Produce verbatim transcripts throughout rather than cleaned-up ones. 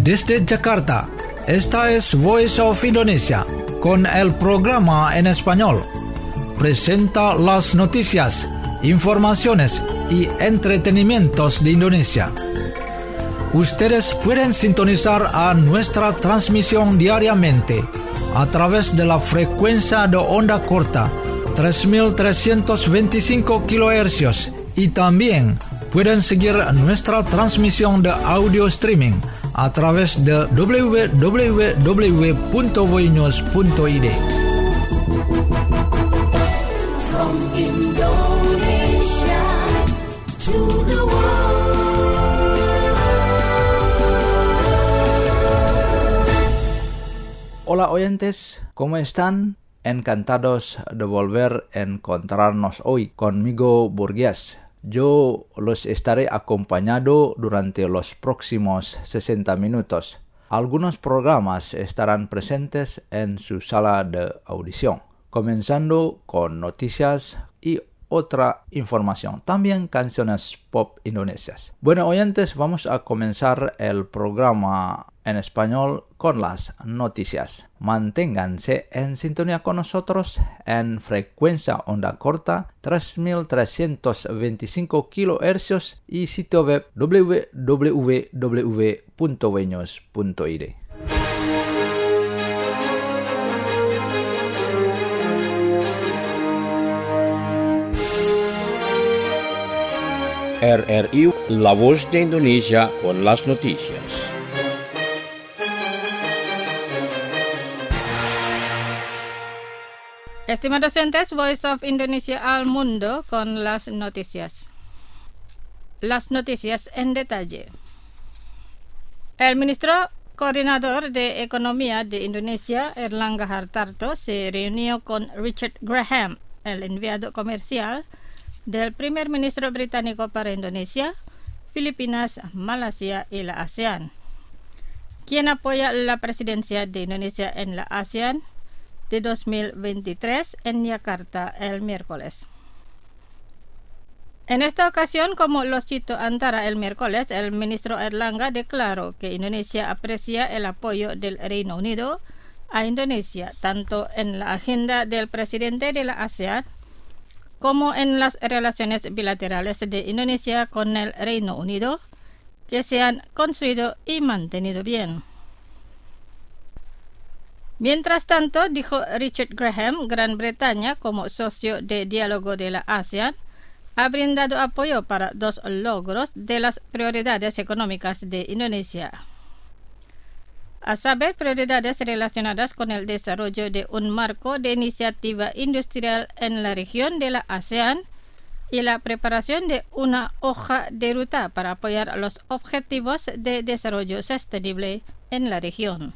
desde Jakarta. Esta es Voice of Indonesia, con el programa en español. Presenta las noticias, informaciones y entretenimientos de Indonesia. Ustedes pueden sintonizar a nuestra transmisión diariamente a través de la frecuencia de onda corta tres mil trescientos veinticinco kilohercios y también pueden seguir nuestra transmisión de audio streaming a través de doble u doble u doble u punto voinews punto i d. From Indonesia to the world. Hola oyentes, ¿cómo están? Encantados de volver a encontrarnos hoy conmigo, Burgués. Yo los estaré acompañando durante los próximos sesenta minutos. Algunos programas estarán presentes en su sala de audición, comenzando con noticias y otra información, también canciones pop indonesias. Bueno, oyentes, vamos a comenzar el programa en español con las noticias. Manténganse en sintonía con nosotros en frecuencia onda corta tres mil trescientos veinticinco kilohercios y sitio web doble u doble u doble u punto voinews punto i d. R R I, La Voz de Indonesia con las noticias. Estimados oyentes, Voice of Indonesia al mundo con las noticias. Las noticias en detalle. El ministro coordinador de Economía de Indonesia, Airlangga Hartarto, se reunió con Richard Graham, el enviado comercial del primer ministro británico para Indonesia, Filipinas, Malasia y la ASEAN, quien apoya la presidencia de Indonesia en la ASEAN de dos mil veintitrés en Yakarta el miércoles. En esta ocasión, como lo citó Antara el miércoles, el ministro Airlangga declaró que Indonesia aprecia el apoyo del Reino Unido a Indonesia, tanto en la agenda del presidente de la ASEAN como en las relaciones bilaterales de Indonesia con el Reino Unido, que se han construido y mantenido bien. Mientras tanto, dijo Richard Graham, Gran Bretaña, como socio de diálogo de la ASEAN, ha brindado apoyo para dos logros de las prioridades económicas de Indonesia, a saber, prioridades relacionadas con el desarrollo de un marco de iniciativa industrial en la región de la ASEAN y la preparación de una hoja de ruta para apoyar los objetivos de desarrollo sostenible en la región.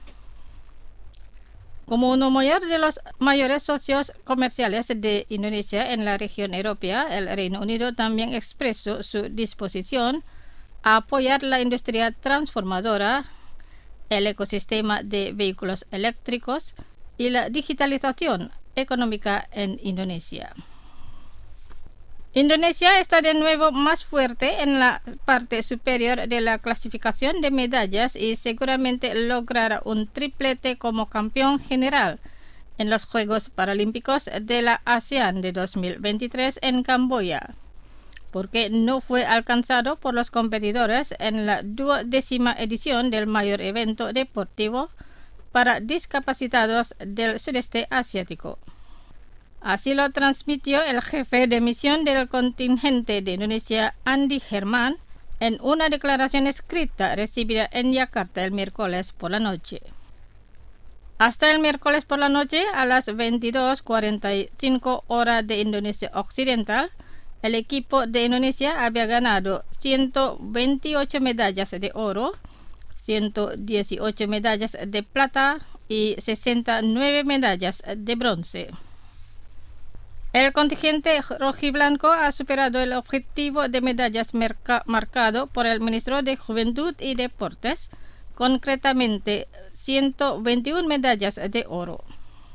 Como uno mayor de los mayores socios comerciales de Indonesia en la región europea, el Reino Unido también expresó su disposición a apoyar la industria transformadora, el ecosistema de vehículos eléctricos y la digitalización económica en Indonesia. Indonesia está de nuevo más fuerte en la parte superior de la clasificación de medallas y seguramente logrará un triplete como campeón general en los Juegos Paralímpicos de la ASEAN de dos mil veintitrés en Camboya, porque no fue alcanzado por los competidores en la duodécima edición del mayor evento deportivo para discapacitados del sudeste asiático. Así lo transmitió el jefe de misión del contingente de Indonesia, Andy Herman, en una declaración escrita recibida en Yakarta el miércoles por la noche. Hasta el miércoles por la noche, a las veintidós cuarenta y cinco horas de Indonesia Occidental, el equipo de Indonesia había ganado ciento veintiocho medallas de oro, ciento dieciocho medallas de plata y sesenta y nueve medallas de bronce. El contingente rojiblanco ha superado el objetivo de medallas merca- marcado por el ministro de Juventud y Deportes, concretamente ciento veintiuna medallas de oro.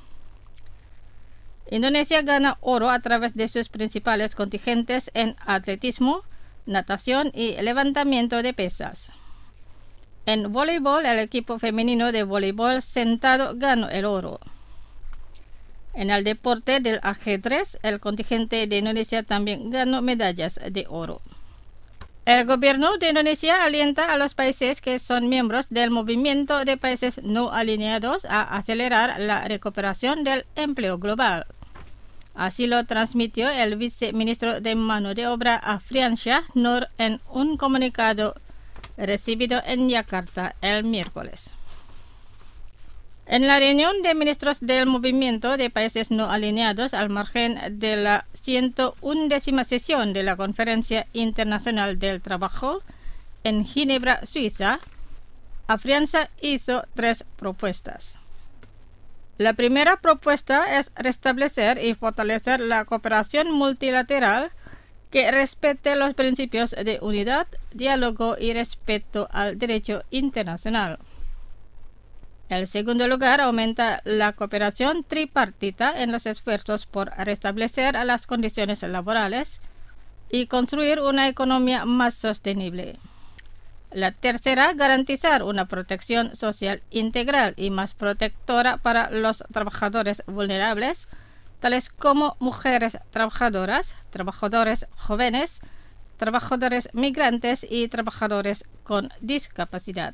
Indonesia gana oro a través de sus principales contingentes en atletismo, natación y levantamiento de pesas. En voleibol, el equipo femenino de voleibol sentado ganó el oro. En el deporte del ajedrez, el contingente de Indonesia también ganó medallas de oro. El gobierno de Indonesia alienta a los países que son miembros del movimiento de países no alineados a acelerar la recuperación del empleo global. Así lo transmitió el viceministro de Mano de Obra Afriansyah Nur en un comunicado recibido en Yakarta el miércoles. En la reunión de ministros del movimiento de países no alineados al margen de la ciento undécima sesión de la Conferencia Internacional del Trabajo en Ginebra, Suiza, Afriansyah hizo tres propuestas. La primera propuesta es restablecer y fortalecer la cooperación multilateral que respete los principios de unidad, diálogo y respeto al derecho internacional. En segundo lugar, aumenta la cooperación tripartita en los esfuerzos por restablecer las condiciones laborales y construir una economía más sostenible. La tercera, garantizar una protección social integral y más protectora para los trabajadores vulnerables, tales como mujeres trabajadoras, trabajadores jóvenes, trabajadores migrantes y trabajadores con discapacidad.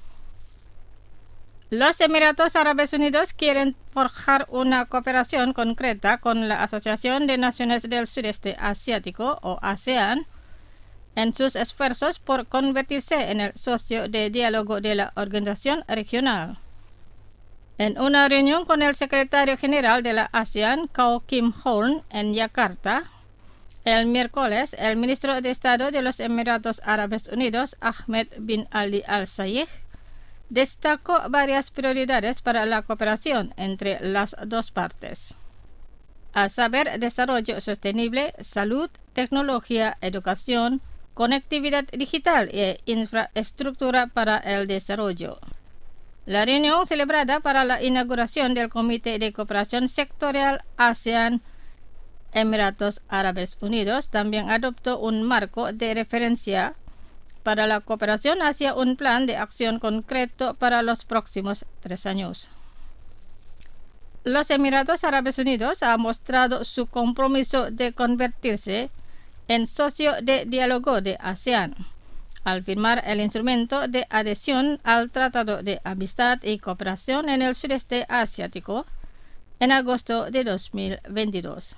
Los Emiratos Árabes Unidos quieren forjar una cooperación concreta con la Asociación de Naciones del Sudeste Asiático, o ASEAN, en sus esfuerzos por convertirse en el socio de diálogo de la organización regional. En una reunión con el secretario general de la ASEAN, Kyaw Kim Horn, en Yakarta, el miércoles, el ministro de Estado de los Emiratos Árabes Unidos, Ahmed bin Ali Al-Sayed, destacó varias prioridades para la cooperación entre las dos partes, a saber, desarrollo sostenible, salud, tecnología, educación, conectividad digital e infraestructura para el desarrollo. La reunión celebrada para la inauguración del Comité de Cooperación Sectorial ASEAN Emiratos Árabes Unidos también adoptó un marco de referencia para la cooperación hacia un plan de acción concreto para los próximos tres años. Los Emiratos Árabes Unidos han mostrado su compromiso de convertirse en socio de diálogo de ASEAN, al firmar el instrumento de adhesión al Tratado de Amistad y Cooperación en el Sudeste Asiático en agosto de dos mil veintidós.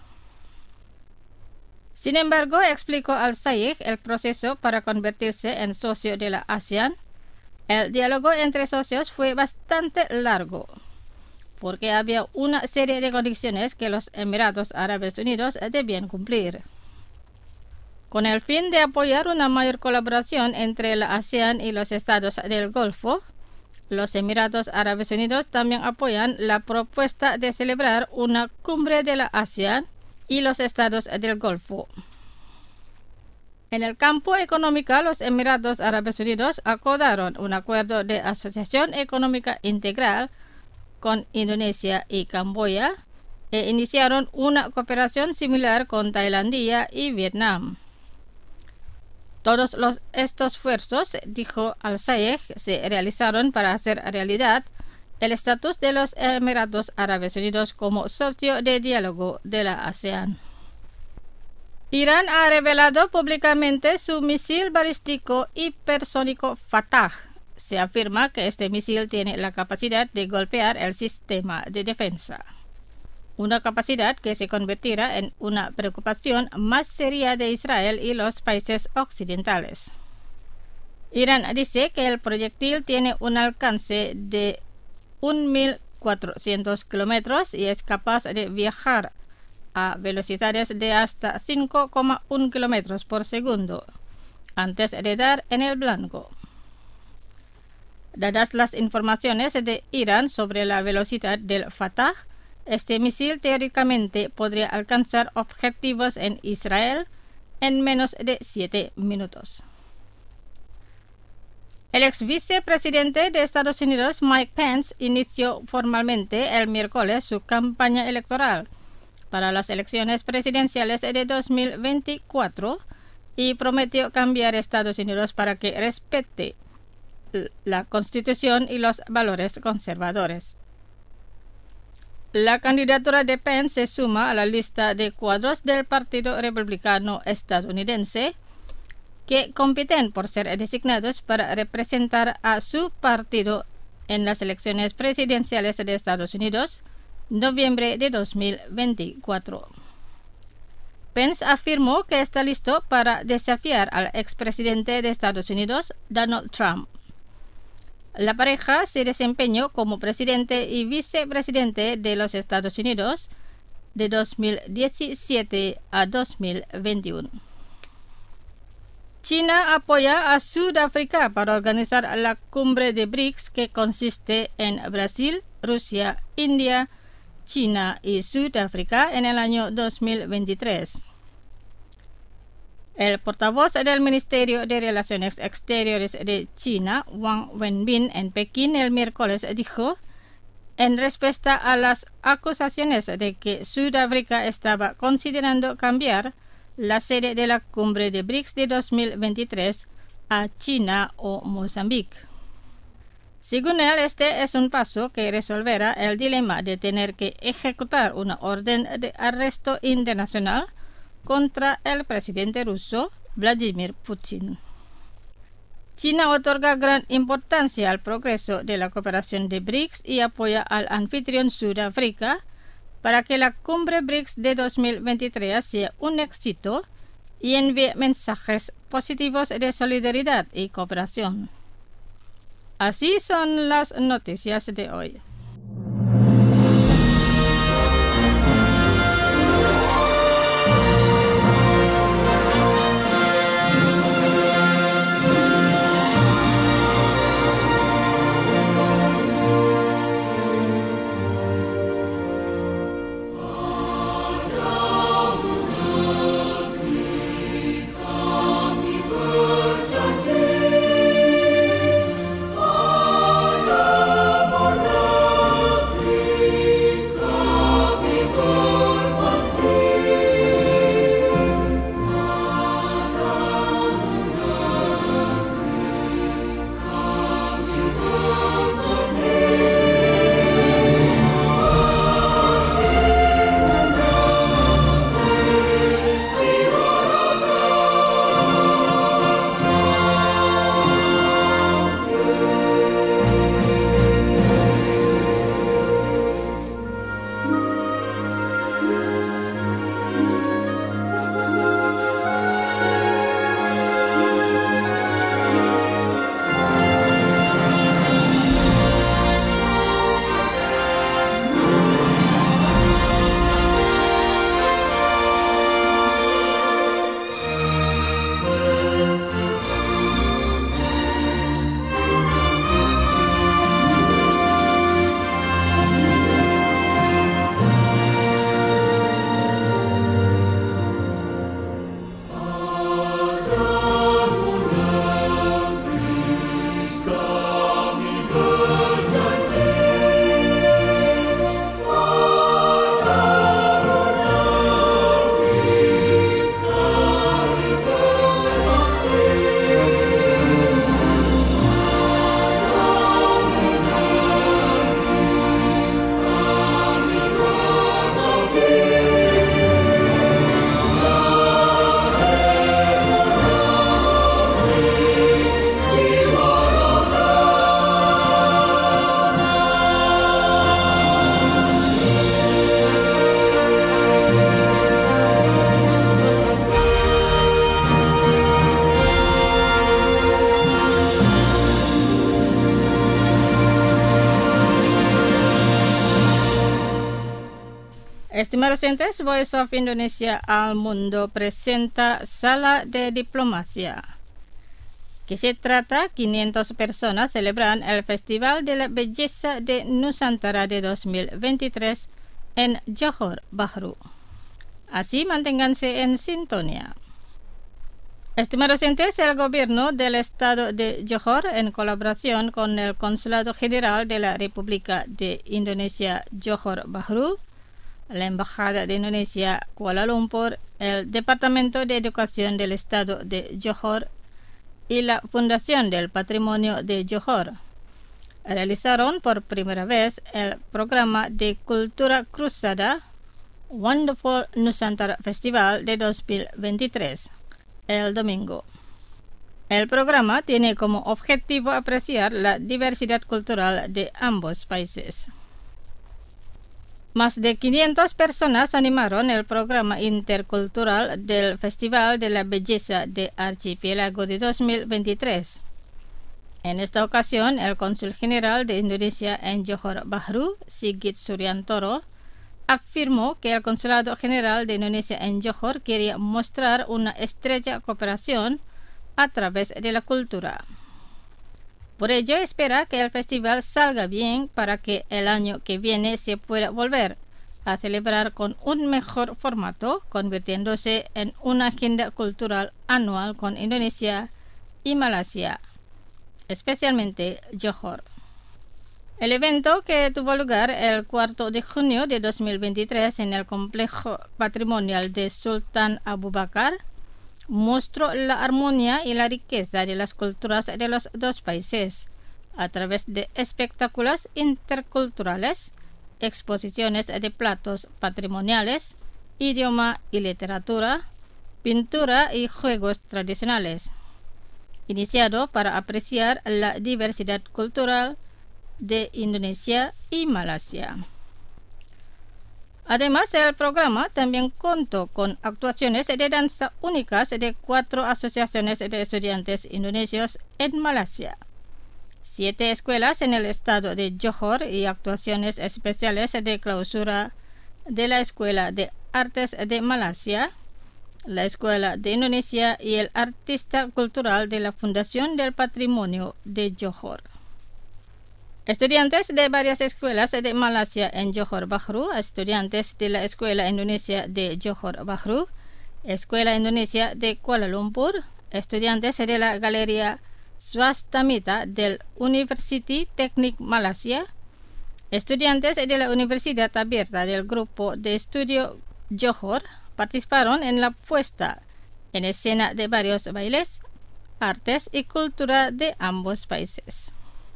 Sin embargo, explicó Al-Sayed, el proceso para convertirse en socio de la ASEAN, el diálogo entre socios fue bastante largo, porque había una serie de condiciones que los Emiratos Árabes Unidos debían cumplir. Con el fin de apoyar una mayor colaboración entre la ASEAN y los estados del Golfo, los Emiratos Árabes Unidos también apoyan la propuesta de celebrar una cumbre de la ASEAN y los estados del Golfo. En el campo económico, los Emiratos Árabes Unidos acordaron un acuerdo de asociación económica integral con Indonesia y Camboya e iniciaron una cooperación similar con Tailandia y Vietnam. Todos los, estos esfuerzos, dijo Al-Sayed, se realizaron para hacer realidad el estatus de los Emiratos Árabes Unidos como socio de diálogo de la ASEAN. Irán ha revelado públicamente su misil balístico hipersónico Fatah. Se afirma que este misil tiene la capacidad de golpear el sistema de defensa, una capacidad que se convertirá en una preocupación más seria de Israel y los países occidentales. Irán dice que el proyectil tiene un alcance de mil cuatrocientos kilómetros y es capaz de viajar a velocidades de hasta cinco coma uno kilómetros por segundo antes de dar en el blanco. Dadas las informaciones de Irán sobre la velocidad del Fatah, este misil teóricamente podría alcanzar objetivos en Israel en menos de siete minutos. El ex vicepresidente de Estados Unidos, Mike Pence, inició formalmente el miércoles su campaña electoral para las elecciones presidenciales de dos mil veinticuatro y prometió cambiar Estados Unidos para que respete la Constitución y los valores conservadores. La candidatura de Pence se suma a la lista de cuadros del Partido Republicano estadounidense que compiten por ser designados para representar a su partido en las elecciones presidenciales de Estados Unidos, noviembre de dos mil veinticuatro. Pence afirmó que está listo para desafiar al expresidente de Estados Unidos, Donald Trump. La pareja se desempeñó como presidente y vicepresidente de los Estados Unidos de dos mil diecisiete a dos mil veintiuno. China apoya a Sudáfrica para organizar la cumbre de BRICS, que consiste en Brasil, Rusia, India, China y Sudáfrica en el año dos mil veintitrés. El portavoz del Ministerio de Relaciones Exteriores de China, Wang Wenbin, en Pekín el miércoles dijo, en respuesta a las acusaciones de que Sudáfrica estaba considerando cambiar la sede de la cumbre de BRICS de dos mil veintitrés a China o Mozambique. Según él, este es un paso que resolverá el dilema de tener que ejecutar una orden de arresto internacional contra el presidente ruso Vladimir Putin. China otorga gran importancia al progreso de la cooperación de BRICS y apoya al anfitrión Sudáfrica para que la cumbre BRICS de dos mil veintitrés sea un éxito y envíe mensajes positivos de solidaridad y cooperación. Así son las noticias de hoy. Estimados oyentes, Voice of Indonesia al Mundo presenta Sala de Diplomacia. Que se trata, quinientas personas celebran el Festival de la Belleza de Nusantara de dos mil veintitrés en Johor Bahru. Así manténganse en sintonía. Estimados oyentes, el gobierno del estado de Johor, en colaboración con el Consulado General de la República de Indonesia Johor Bahru, la Embajada de Indonesia Kuala Lumpur, el Departamento de Educación del Estado de Johor y la Fundación del Patrimonio de Johor realizaron por primera vez el programa de Cultura Cruzada Wonderful Nusantara Festival de dos mil veintitrés, el domingo. El programa tiene como objetivo apreciar la diversidad cultural de ambos países. Más de quinientas personas animaron el programa intercultural del Festival de la Belleza de Archipiélago de dos mil veintitrés. En esta ocasión, el Cónsul General de Indonesia en Johor Bahru, Sigit Suryantoro, afirmó que el Consulado General de Indonesia en Johor quería mostrar una estrecha cooperación a través de la cultura. Por ello, espera que el festival salga bien para que el año que viene se pueda volver a celebrar con un mejor formato, convirtiéndose en una agenda cultural anual con Indonesia y Malasia, especialmente Johor. El evento, que tuvo lugar el cuatro de junio de dos mil veintitrés en el complejo patrimonial de Sultan Abu Bakar, mostró la armonía y la riqueza de las culturas de los dos países a través de espectáculos interculturales, exposiciones de platos patrimoniales, idioma y literatura, pintura y juegos tradicionales, iniciado para apreciar la diversidad cultural de Indonesia y Malasia. Además, el programa también contó con actuaciones de danza únicas de cuatro asociaciones de estudiantes indonesios en Malasia, siete escuelas en el estado de Johor y actuaciones especiales de clausura de la Escuela de Artes de Malasia, la Escuela de Indonesia y el artista cultural de la Fundación del Patrimonio de Johor. Estudiantes de varias escuelas de Malasia en Johor Bahru, estudiantes de la Escuela Indonesia de Johor Bahru, Escuela Indonesia de Kuala Lumpur, estudiantes de la Galería Swastamita del University Teknik Malasia, estudiantes de la Universidad Abierta del Grupo de Estudio Johor participaron en la puesta en escena de varios bailes, artes y cultura de ambos países.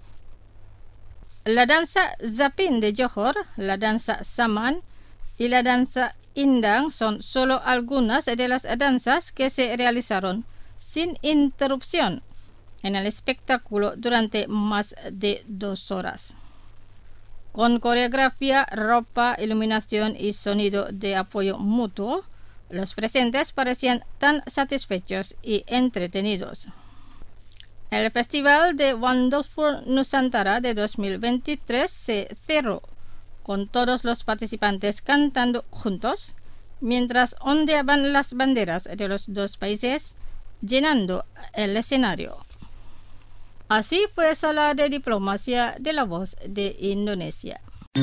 La danza Zapin de Johor, la danza Saman y la danza Indang son solo algunas de las danzas que se realizaron sin interrupción en el espectáculo durante más de dos horas. Con coreografía, ropa, iluminación y sonido de apoyo mutuo, los presentes parecían tan satisfechos y entretenidos. El Festival de Wonderful Nusantara de dos mil veintitrés se cerró con todos los participantes cantando juntos, mientras ondeaban las banderas de los dos países, llenando el escenario. Así fue Sala de Diplomacia de la Voz de Indonesia.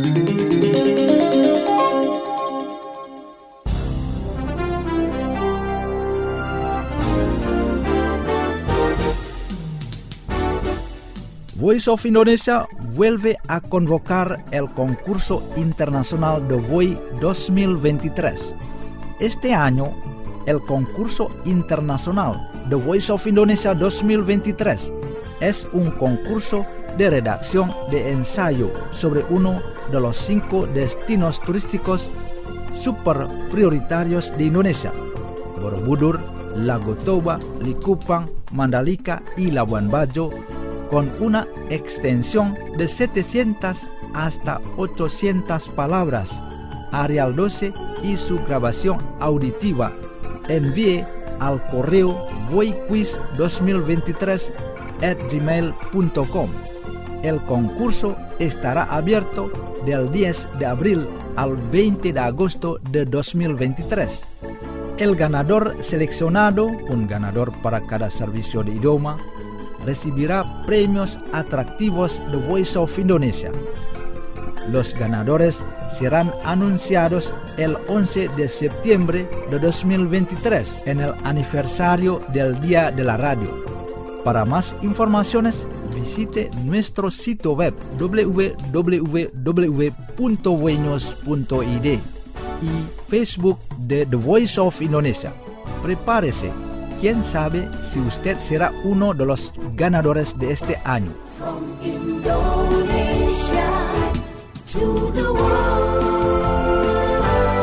Voice of Indonesia vuelve a convocar el concurso internacional de V O I dos mil veintitrés. Este año, el concurso internacional de Voice of Indonesia dos mil veintitrés es un concurso de redacción de ensayo sobre uno de los cinco destinos turísticos super prioritarios de Indonesia: Borobudur, Lago Toba, Likupang, Mandalika y Labuan Bajo, con una extensión de setecientas hasta ochocientas palabras. Arial doce y su grabación auditiva. Envíe al correo voiquiz dos mil veintitrés arroba gmail punto com. El concurso estará abierto del diez de abril al veinte de agosto de dos mil veintitrés. El ganador seleccionado, un ganador para cada servicio de idioma, recibirá premios atractivos de Voice of Indonesia. Los ganadores serán anunciados el once de septiembre de dos mil veintitrés en el aniversario del Día de la Radio. Para más informaciones, visite nuestro sitio web w w w punto voinos punto i d y Facebook de The Voice of Indonesia. Prepárese, quién sabe si usted será uno de los ganadores de este año. From Indonesia to the world.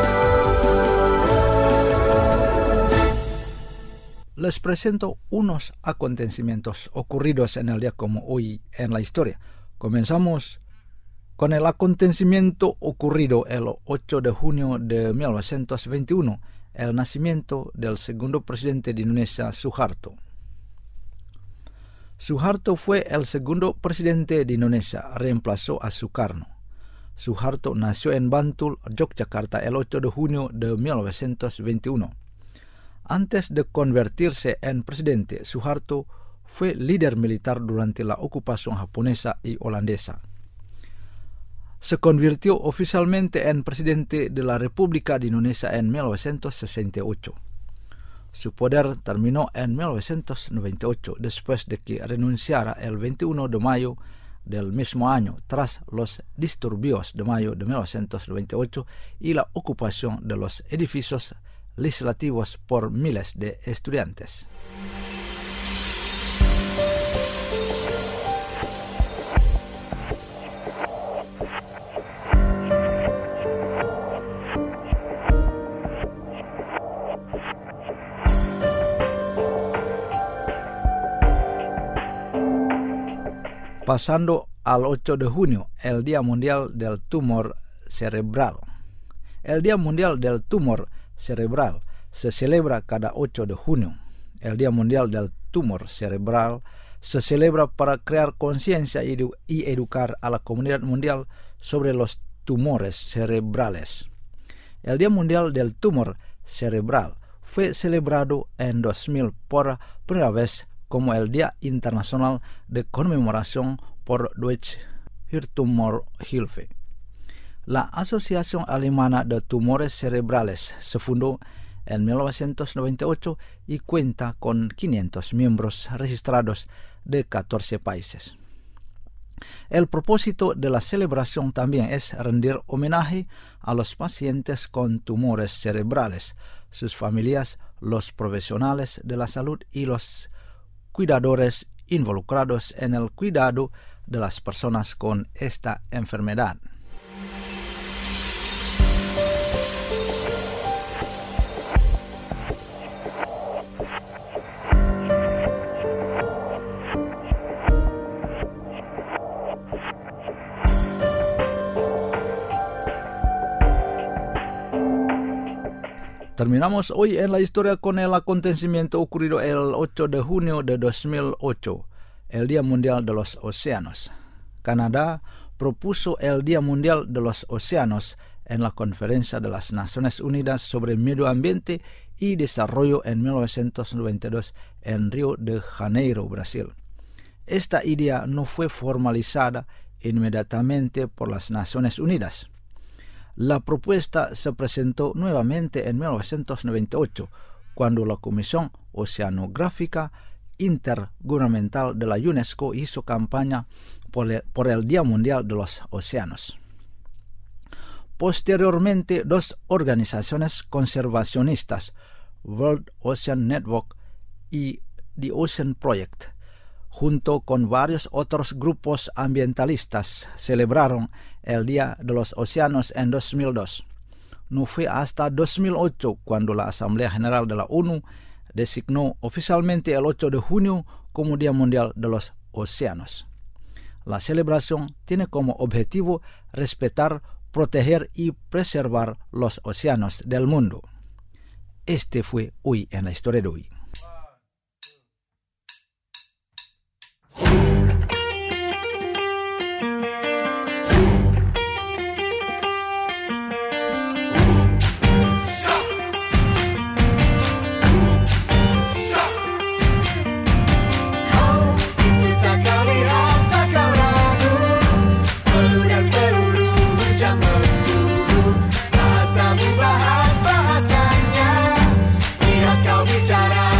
Les presento unos acontecimientos ocurridos en el día como hoy en la historia. Comenzamos con el acontecimiento ocurrido el ocho de junio de mil novecientos veintiuno, el nacimiento del segundo presidente de Indonesia, Suharto. Suharto fue el segundo presidente de Indonesia, reemplazó a Sukarno. Suharto nació en Bantul, Yogyakarta, el ocho de junio de mil novecientos veintiuno. Antes de convertirse en presidente, Suharto fue líder militar durante la ocupación japonesa y holandesa. Se convirtió oficialmente en presidente de la República de Indonesia en mil novecientos sesenta y ocho. Su poder terminó en mil novecientos noventa y ocho, después de que renunciara el veintiuno de mayo del mismo año, tras los disturbios de mayo de mil novecientos noventa y ocho y la ocupación de los edificios legislativos por miles de estudiantes. Pasando al ocho de junio, el Día Mundial del Tumor Cerebral. El Día Mundial del Tumor Cerebral se celebra cada ocho de junio. El Día Mundial del Tumor Cerebral se celebra para crear conciencia y, edu- y educar a la comunidad mundial sobre los tumores cerebrales. El Día Mundial del Tumor Cerebral fue celebrado en dos mil por primera vez como el Día Internacional de Conmemoración por Deutsche Hirntumorhilfe. La Asociación Alemana de Tumores Cerebrales se fundó en mil novecientos noventa y ocho y cuenta con quinientos miembros registrados de catorce países. El propósito de la celebración también es rendir homenaje a los pacientes con tumores cerebrales, sus familias, los profesionales de la salud y los cuidadores involucrados en el cuidado de las personas con esta enfermedad. Terminamos hoy en la historia con el acontecimiento ocurrido el ocho de junio de dos mil ocho, el Día Mundial de los Océanos. Canadá propuso el Día Mundial de los Océanos en la Conferencia de las Naciones Unidas sobre Medio Ambiente y Desarrollo en mil novecientos noventa y dos en Río de Janeiro, Brasil. Esta idea no fue formalizada inmediatamente por las Naciones Unidas. La propuesta se presentó nuevamente en mil novecientos noventa y ocho, cuando la Comisión Oceanográfica Intergubernamental de la UNESCO hizo campaña por el, por el Día Mundial de los Océanos. Posteriormente, dos organizaciones conservacionistas, World Ocean Network y The Ocean Project, junto con varios otros grupos ambientalistas, celebraron el Día de los Océanos en dos mil dos. No fue hasta dos mil ocho cuando la Asamblea General de la ONU designó oficialmente el ocho de junio como Día Mundial de los Océanos. La celebración tiene como objetivo respetar, proteger y preservar los océanos del mundo. Este fue Hoy en la Historia de Hoy. Bahasanya, lihat kau bicara.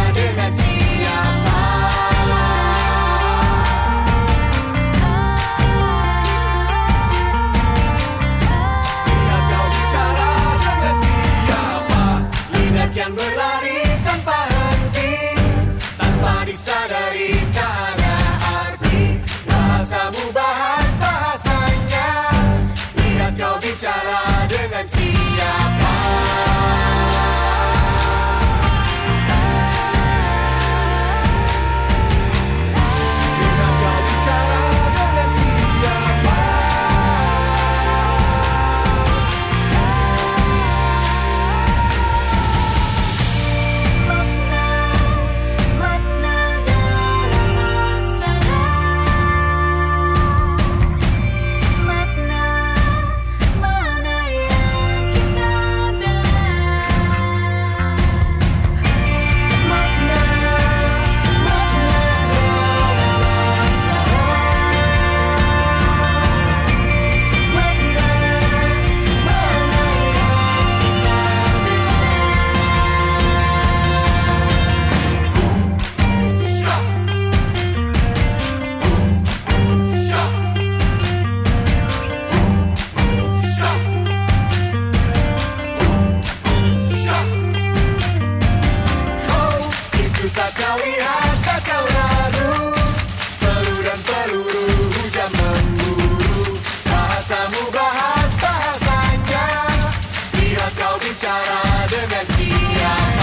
bicara dengan siapa?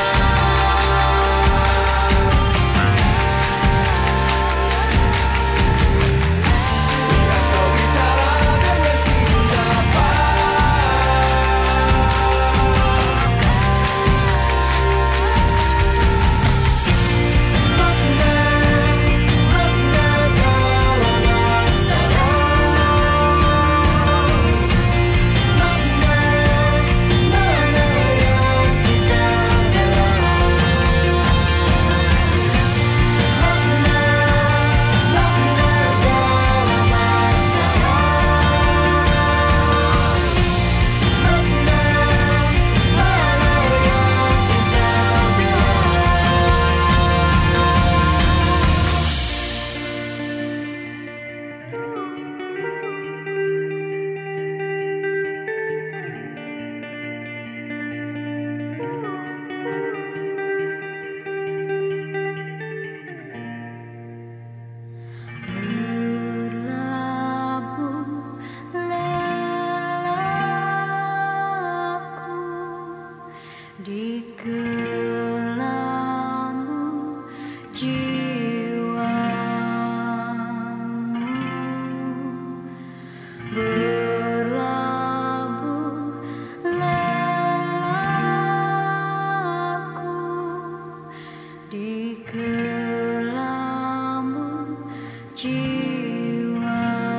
Biar kau bicara dengan siapa? Makna, makna dalam masalah. Makna, mana yang kita bela? Makna, makna dalam masalah. Makna, mana yang kita bela? Berlabuh lelaku di kelambu jiwamu. Berlabuh lelaku di kelambu jiwamu.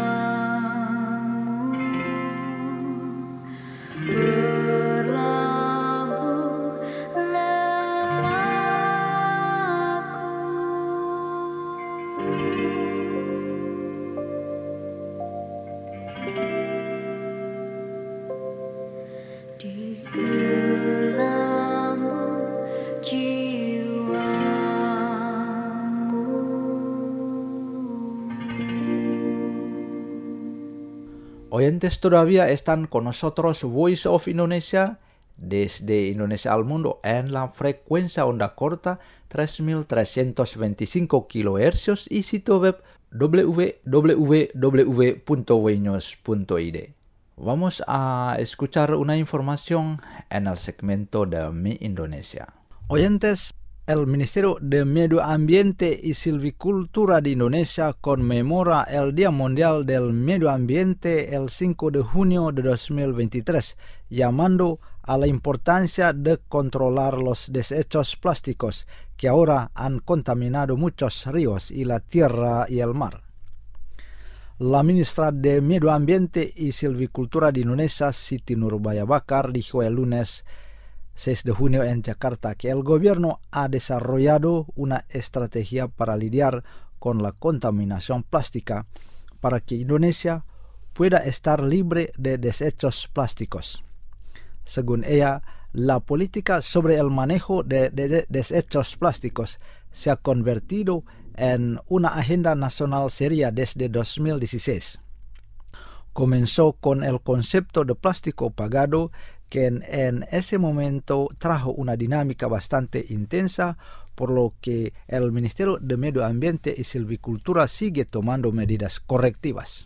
Berlabuh lelaku di kelambu jiwamu. Oyentes todavía están con nosotros Voice of Indonesia desde Indonesia al mundo en la frecuencia onda corta tres mil trescientos veinticinco kilohercios y sitio web w w w punto voinews punto i d. Vamos a escuchar una información en el segmento de Mi Indonesia. Oyentes, el Ministerio de Medio Ambiente y Silvicultura de Indonesia conmemora el Día Mundial del Medio Ambiente el cinco de junio de dos mil veintitrés, llamando a la importancia de controlar los desechos plásticos que ahora han contaminado muchos ríos y la tierra y el mar. La ministra de Medio Ambiente y Silvicultura de Indonesia, Siti Nurbaya Bakar, dijo el lunes seis de junio en Jakarta que el gobierno ha desarrollado una estrategia para lidiar con la contaminación plástica para que Indonesia pueda estar libre de desechos plásticos. Según ella, la política sobre el manejo de, de, de desechos plásticos se ha convertido en una agenda nacional seria desde dos mil dieciséis. Comenzó con el concepto de plástico pagado, que en, en ese momento trajo una dinámica bastante intensa, por lo que el Ministerio de Medio Ambiente y Silvicultura sigue tomando medidas correctivas.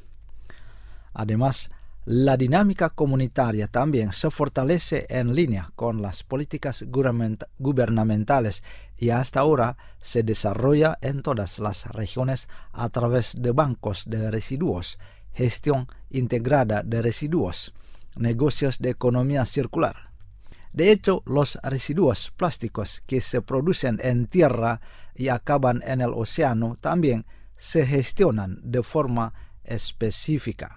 Además, la dinámica comunitaria también se fortalece en línea con las políticas gubernamentales y hasta ahora se desarrolla en todas las regiones a través de bancos de residuos, gestión integrada de residuos, negocios de economía circular. De hecho, los residuos plásticos que se producen en tierra y acaban en el océano también se gestionan de forma específica.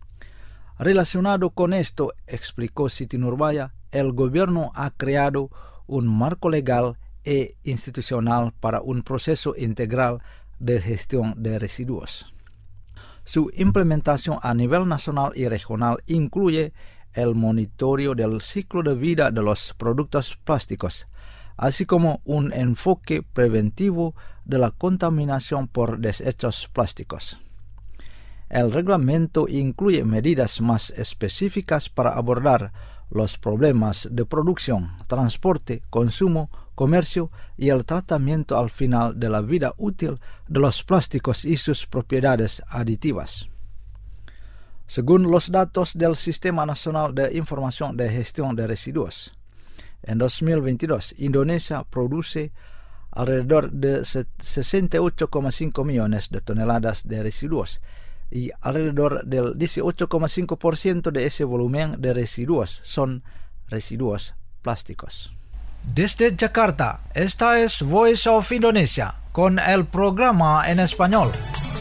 Relacionado con esto, explicó Siti Nurbaya, el gobierno ha creado un marco legal e institucional para un proceso integral de gestión de residuos. Su implementación a nivel nacional y regional incluye el monitoreo del ciclo de vida de los productos plásticos, así como un enfoque preventivo de la contaminación por desechos plásticos. El reglamento incluye medidas más específicas para abordar los problemas de producción, transporte, consumo, comercio y el tratamiento al final de la vida útil de los plásticos y sus propiedades aditivas. Según los datos del Sistema Nacional de Información de Gestión de Residuos, en dos mil veintidós Indonesia produce alrededor de sesenta y ocho coma cinco millones de toneladas de residuos y alrededor del dieciocho coma cinco por ciento de ese volumen de residuos son residuos plásticos. Desde Jakarta, esta es Voice of Indonesia con el programa en español.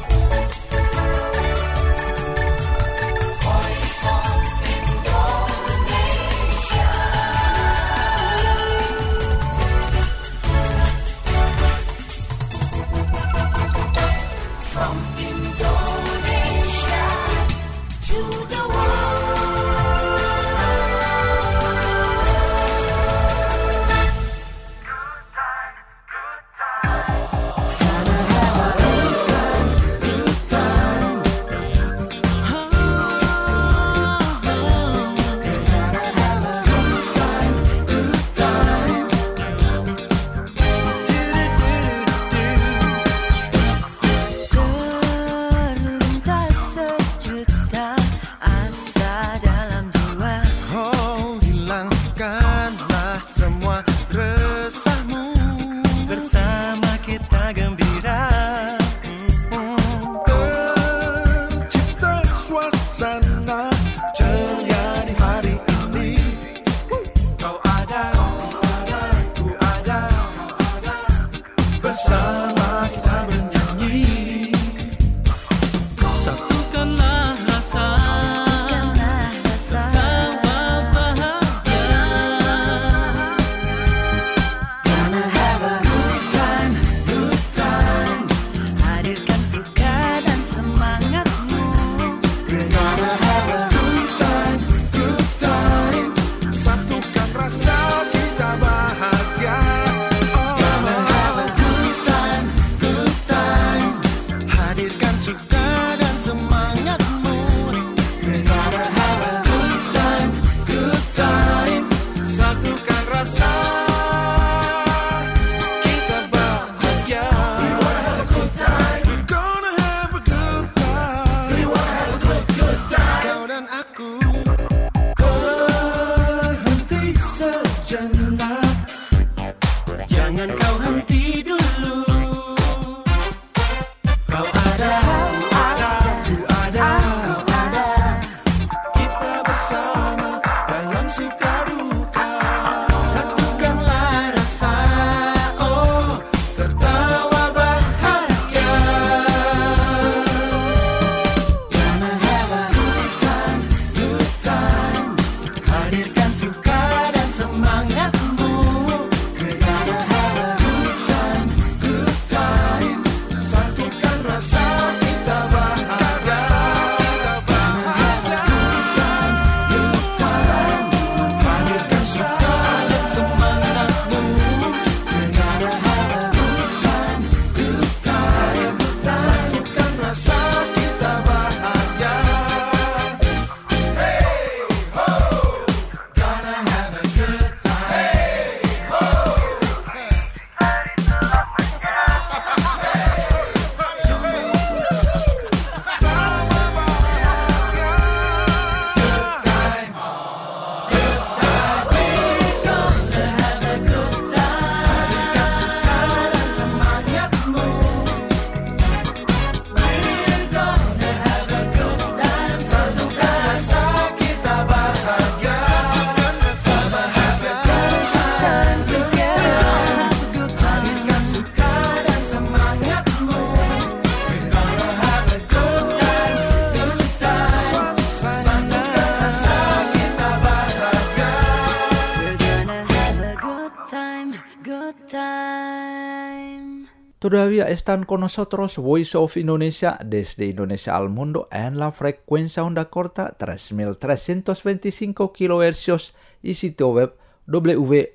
Todavía están con nosotros Voice of Indonesia desde Indonesia al mundo en la frecuencia onda corta tres mil trescientos veinticinco kilohercios y sitio web w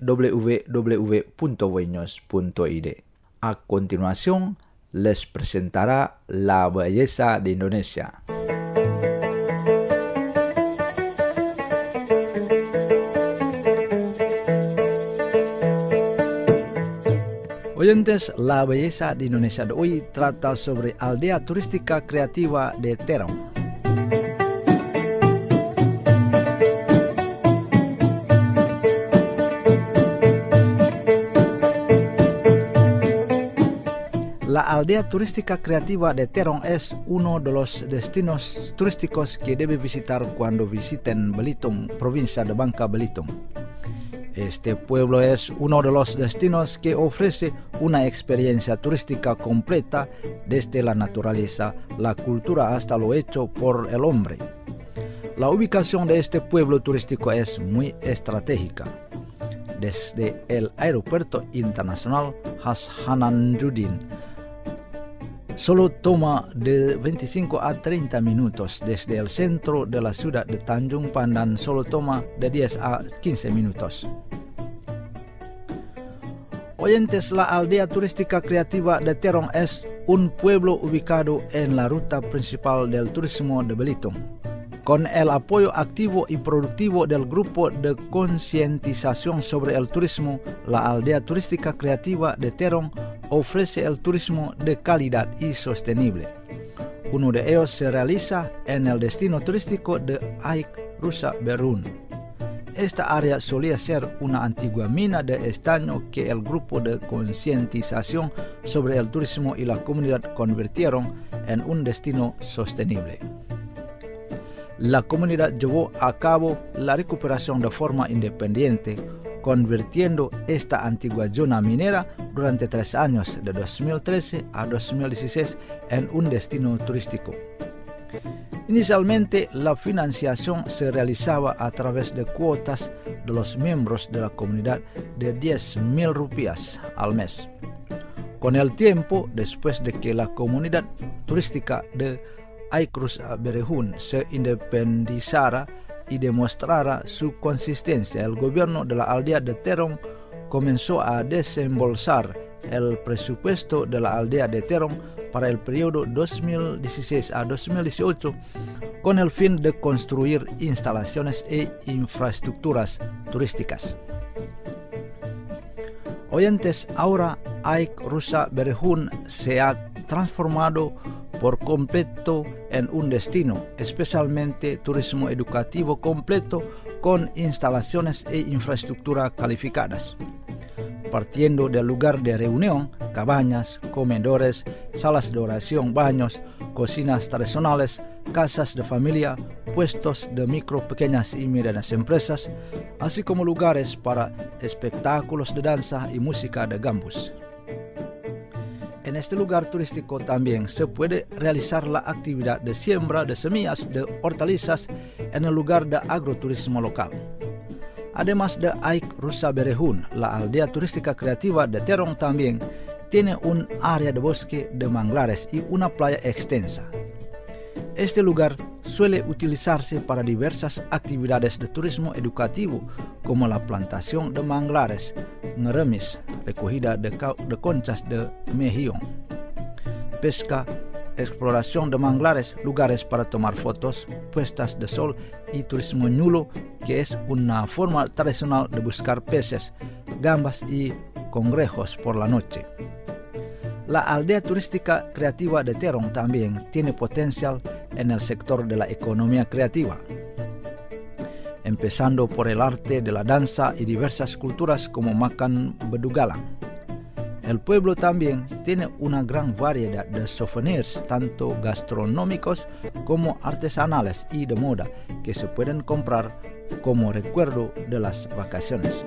w w punto voinews punto i d. A continuación, les presentará La Belleza de Indonesia. Oyentes, La Belleza de Indonesia de hoy trata sobre aldea turística creativa de Terong. aldea turística creativa de Terong es uno de los destinos turísticos que debe visitar cuando visiten Belitung, provincia de Bangka Belitung. Este pueblo es uno de los destinos que ofrece una experiencia turística completa desde la naturaleza, la cultura hasta lo hecho por el hombre. La ubicación de este pueblo turístico es muy estratégica. Desde el aeropuerto internacional Hassanandudin solo toma de veinticinco a treinta minutos. Desde el centro de la ciudad de Tanjung Pandan solo toma de diez a quince minutos. Oyentes, la aldea turística creativa de Terong es un pueblo ubicado en la ruta principal del turismo de Belitung. Con el apoyo activo y productivo del grupo de concientización sobre el turismo, la aldea turística creativa de Terong ofrece el turismo de calidad y sostenible. Uno de ellos se realiza en el destino turístico de Aik Rusa Berhun. Esta área solía ser una antigua mina de estaño que el grupo de concientización sobre el turismo y la comunidad convirtieron en un destino sostenible. La comunidad llevó a cabo la recuperación de forma independiente, convirtiendo esta antigua zona minera durante tres años, de dos mil trece a dos mil dieciséis, en un destino turístico. Inicialmente, la financiación se realizaba a través de cuotas de los miembros de la comunidad de diez mil rupias al mes. Con el tiempo, después de que la comunidad turística de Aik Rusa Berhun se independizara y demostrara su consistencia, el gobierno de la aldea de Terong comenzó a desembolsar el presupuesto de la aldea de Terong para el periodo dos mil dieciséis a dos mil dieciocho con el fin de construir instalaciones e infraestructuras turísticas. Oyentes, ahora Aik Rusa Berhun se ha transformado por completo en un destino, especialmente turismo educativo completo con instalaciones e infraestructura calificadas. Partiendo del lugar de reunión, cabañas, comedores, salas de oración, baños, cocinas tradicionales, casas de familia, puestos de micro, pequeñas y medianas empresas, así como lugares para espectáculos de danza y música de gambus. En este lugar turístico también se puede realizar la actividad de siembra de semillas de hortalizas en el lugar de agroturismo local. Además de Aik Rusa Berhun, la aldea turística creativa de Terong también tiene un área de bosque de manglares y una playa extensa. Este lugar suele utilizarse para diversas actividades de turismo educativo, como la plantación de manglares, ngeremis, recogida de, de conchas de mejillón, pesca, exploración de manglares, lugares para tomar fotos, puestas de sol y turismo ñulo, que es una forma tradicional de buscar peces, gambas y congrejos por la noche. La aldea turística creativa de Terong también tiene potencial en el sector de la economía creativa, empezando por el arte de la danza y diversas culturas como makan bedugalang. El pueblo también tiene una gran variedad de souvenirs, tanto gastronómicos como artesanales y de moda, que se pueden comprar como recuerdo de las vacaciones.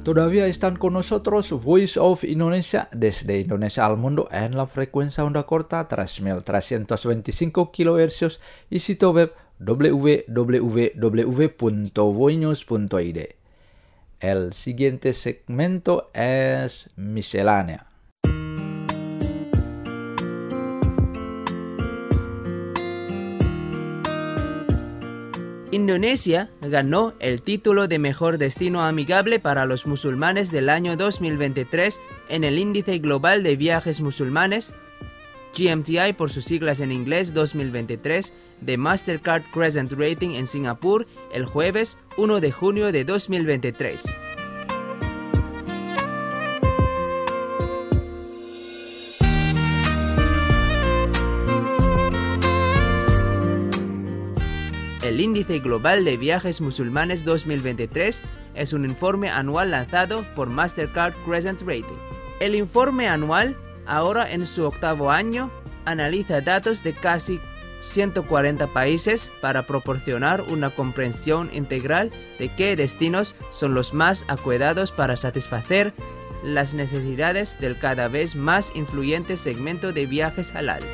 Todavía están con nosotros Voice of Indonesia desde Indonesia al mundo en la frecuencia onda corta tres mil trescientos veinticinco kilohercios y sitio web w w w punto voinews punto i d. El siguiente segmento es miscelánea. Indonesia ganó el título de mejor destino amigable para los musulmanes del año dos mil veintitrés en el Índice Global de Viajes Musulmanes, G M T I por sus siglas en inglés dos mil veintitrés, de Mastercard Crescent Rating en Singapur el jueves primero de junio de dos mil veintitrés. El Índice Global de Viajes Musulmanes dos mil veintitrés es un informe anual lanzado por Mastercard Crescent Rating. El informe anual, ahora en su octavo año, analiza datos de casi ciento cuarenta países para proporcionar una comprensión integral de qué destinos son los más adecuados para satisfacer las necesidades del cada vez más influyente segmento de viajes halal.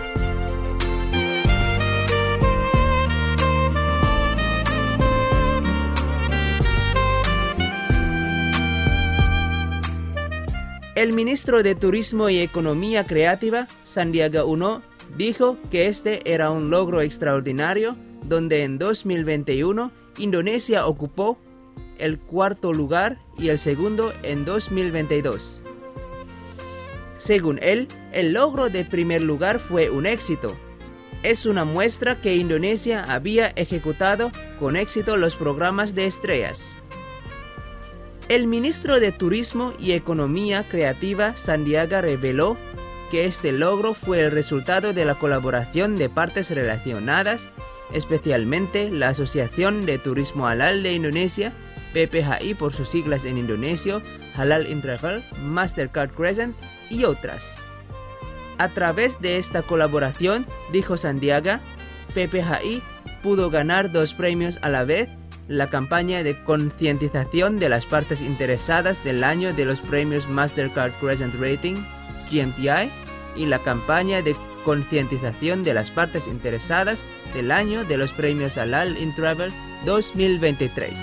El ministro de Turismo y Economía Creativa, Sandiaga Uno, dijo que este era un logro extraordinario, donde en dos mil veintiuno Indonesia ocupó el cuarto lugar y el segundo en dos mil veintidós. Según él, el logro de primer lugar fue un éxito. Es una muestra que Indonesia había ejecutado con éxito los programas de estrellas. El ministro de Turismo y Economía Creativa, Sandiaga, reveló que este logro fue el resultado de la colaboración de partes relacionadas, especialmente la Asociación de Turismo Halal de Indonesia, P P H I por sus siglas en indonesio, Halal in Travel, Mastercard Crescent y otras. A través de esta colaboración, dijo Sandiaga, P P H I pudo ganar dos premios a la vez, la campaña de concientización de las partes interesadas del año de los premios Mastercard Crescent Rating, G M T I, y la campaña de concientización de las partes interesadas del año de los premios Halal in Travel dos mil veintitrés.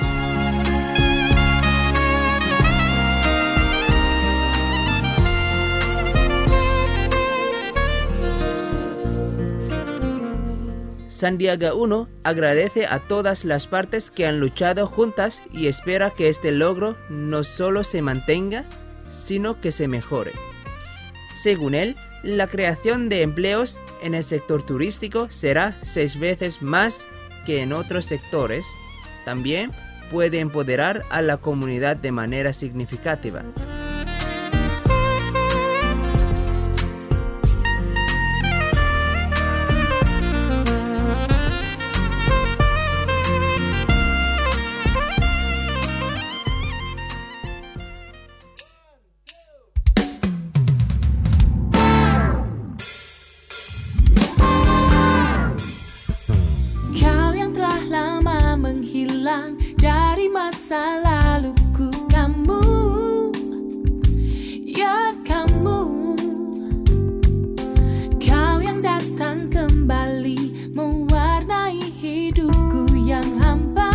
Sandiaga Uno agradece a todas las partes que han luchado juntas y espera que este logro no solo se mantenga, sino que se mejore. Según él, la creación de empleos en el sector turístico será seis veces más que en otros sectores. También puede empoderar a la comunidad de manera significativa. Dari masa laluku, kamu, ya kamu, kau yang datang kembali mewarnai hidupku yang hampa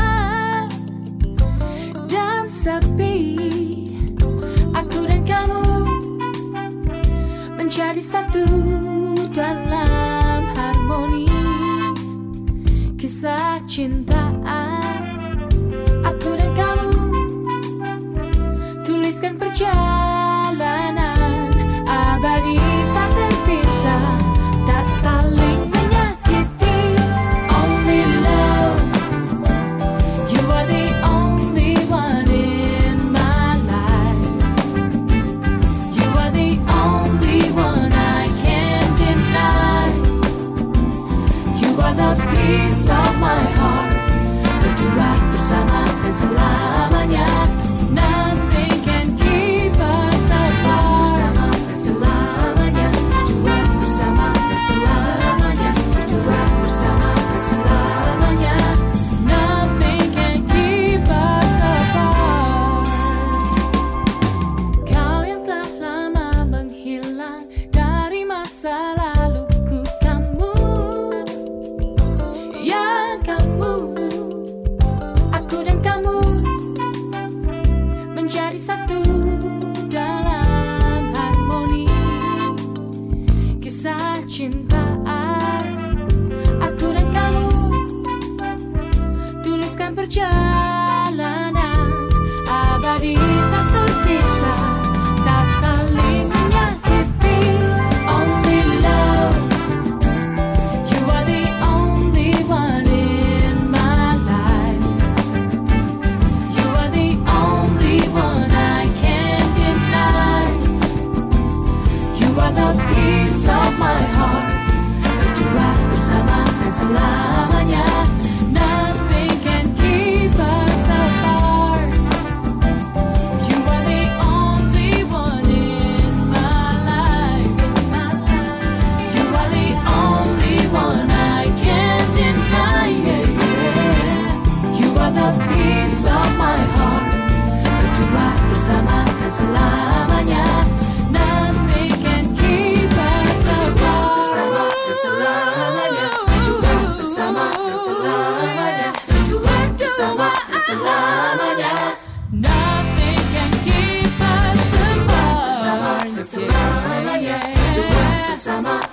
dan sepi. Aku dan kamu menjadi satu dalam harmoni kisah cintaan. Aku dan kamu tuliskan perjalanan abadi tak terpisah, tak saling menyakiti. Only love, you are the only one in my life. You are the only one I can't deny. You are the peace of my heart. Berdua bersama dan selamanya. Nothing can keep us apart. Bersama dan selamanya. Berdua bersama dan selamanya. Berdua bersama dan selamanya. Nothing can keep us apart.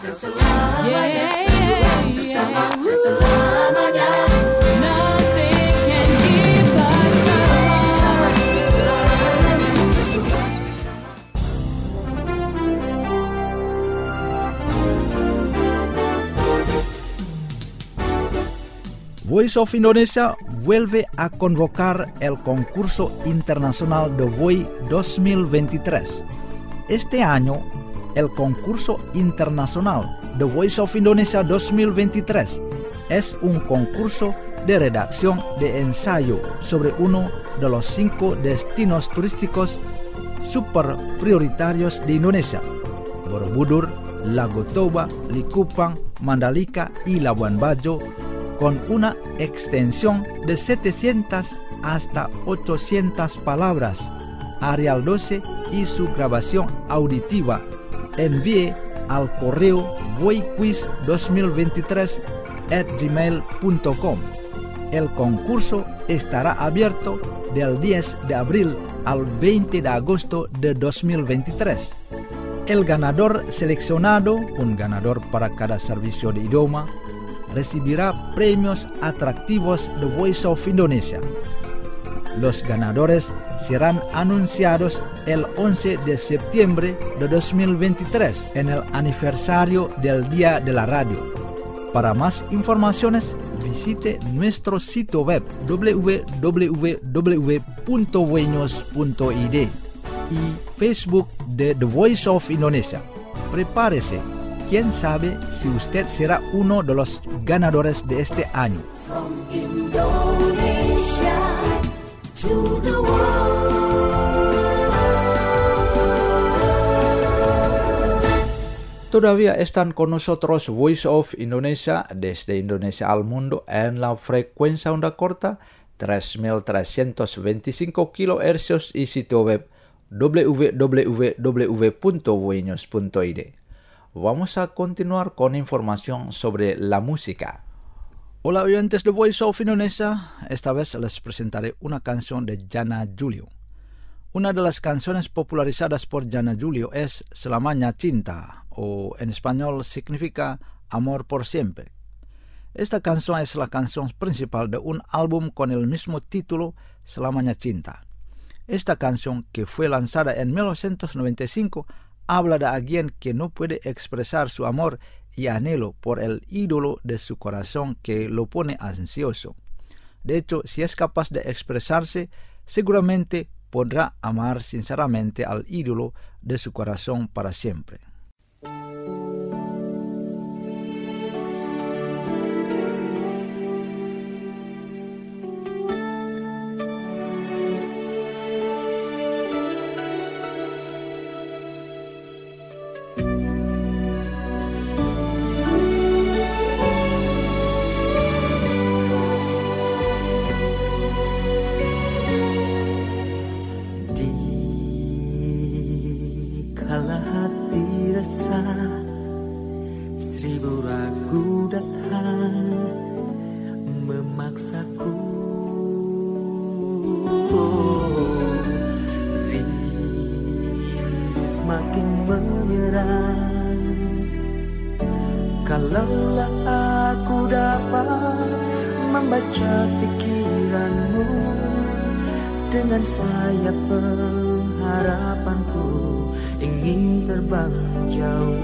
Yeah, bersama selamanya. Nothing can keep us apart. Voice of Indonesia vuelve a convocar el concurso internacional de Voy dos mil veintitrés. Este año, el concurso internacional The Voice of Indonesia dos mil veintitrés es un concurso de redacción de ensayo sobre uno de los cinco destinos turísticos super prioritarios de Indonesia: Borobudur, Lago Toba, Likupang, Mandalika y Labuan Bajo, con una extensión de setecientas hasta ochocientas palabras. Arial doce y su grabación auditiva. Envíe al correo voyquiz dos mil veintitrés at gmail punto com. El concurso estará abierto del diez de abril al veinte de agosto de dos mil veintitrés. El ganador seleccionado, un ganador para cada servicio de idioma, recibirá premios atractivos de Voice of Indonesia. Los ganadores serán anunciados el once de septiembre de dos mil veintitrés en el aniversario del Día de la Radio. Para más informaciones, visite nuestro sitio web w w w punto voinos punto i d y Facebook de The Voice of Indonesia. Prepárese, quién sabe si usted será uno de los ganadores de este año. From Indonesia to the world. Todavía están con nosotros Voice of Indonesia desde Indonesia al mundo en la frecuencia onda corta tres mil trescientos veinticinco kilohercios y sitio web w w w punto voinos punto i d. Vamos a continuar con información sobre la música. Hola oyentes de Voice of Indonesia, esta vez les presentaré una canción de Yana Julio. Una de las canciones popularizadas por Yana Julio es Selamanya Cinta, o en español significa Amor por Siempre. Esta canción es la canción principal de un álbum con el mismo título, Selamanya Cinta. Esta canción, que fue lanzada en mil novecientos noventa y cinco, habla de alguien que no puede expresar su amor y anhelo por el ídolo de su corazón que lo pone ansioso. De hecho, si es capaz de expresarse, seguramente podrá amar sinceramente al ídolo de su corazón para siempre. Seribu ragu datang memaksaku, rindu semakin menyerang. Kalaulah aku dapat membaca pikiranmu, dengan sayap pengharapanku ingin terbang jauh.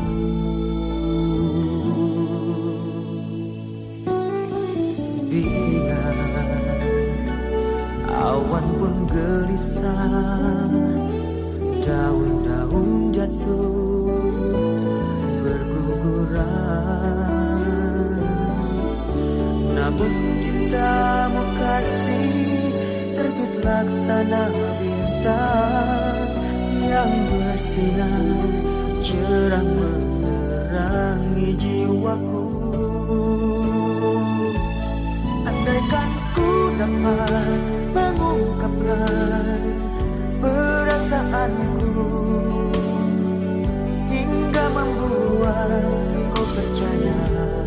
Bila awan pun gelisah, daun-daun jatuh berguguran, namun cintamu kasih terbit laksana bintang yang bersinar cerah menerangi jiwaku. Andaikan ku dapat mengungkapkan perasaanku hingga membuat kau percaya,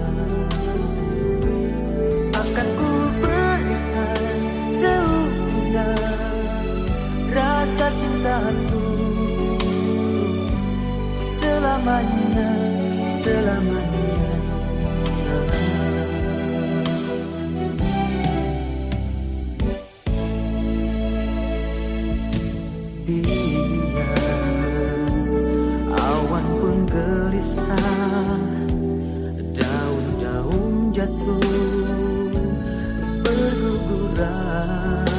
akan ku berikan seutuhnya rasa cintaku selamanya, selamanya. Dia awan pun gelisah, daun-daun jatuh berguguran.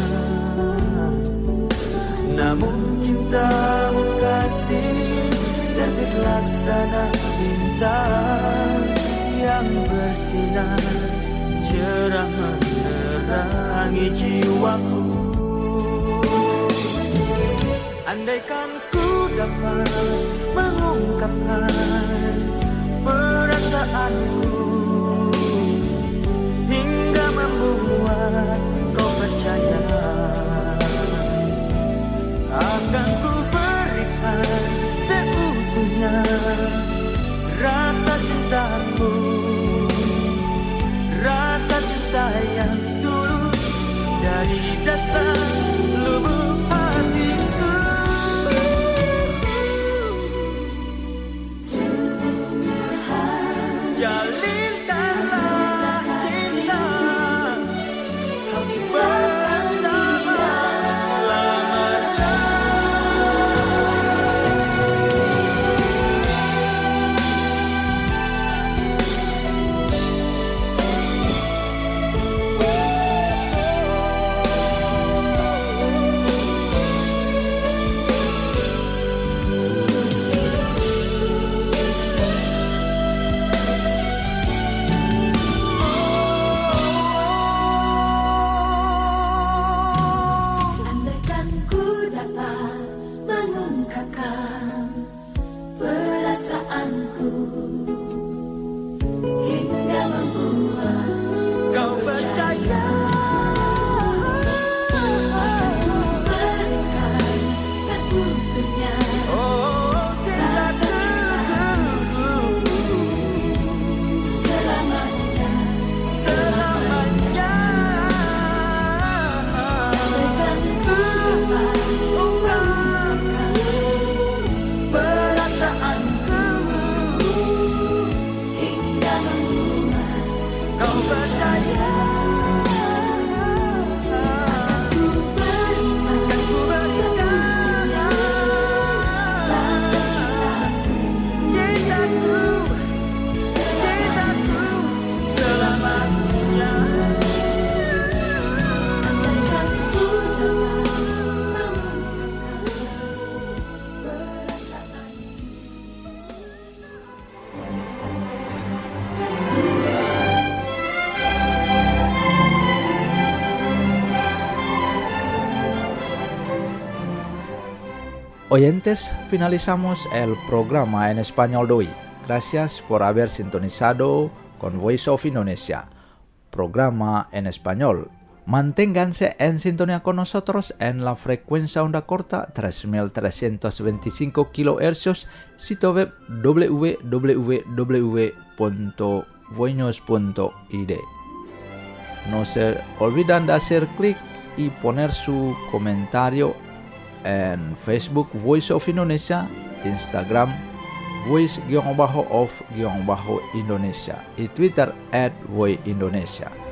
Namun cintamu kasih terbit laksana bintang yang bersinar, cerah menerangi jiwaku. Andaikan ku dapat mengungkapkan perasaanku hingga membuat kau percaya, akan ku berikan seutuhnya rasa cintamu, rasa cinta yang tulus dari dasar lubuk hatiku. Jalinkanlah cinta kau bersama selamanya. Andaikan ku dapat mengungkapkan perasaanku hingga membuat Kau percaya, akan ku berikan seutuhnya oh rasa cintaku selamanya, selamanya. Andaikan ku dapat mengungkapkan Perasaanku hingga membuat kau percaya, ku berikan kan ku seutuhnya rasa cintaku, cintaku, selamanya. cintaku selamanya. Andaikan ku dapat mengungkapkan perasaanku. Oyentes, finalizamos el programa en español de hoy. Gracias por haber sintonizado con Voice of Indonesia, programa en español. Manténganse en sintonía con nosotros en la frecuencia onda corta tres mil trescientos veinticinco kilohercios, sitio web w w w punto voinos punto i d. No se olviden de hacer clic y poner su comentario en Facebook Voice of Indonesia, Instagram Voice-of-Indonesia y Twitter at Voice Indonesia.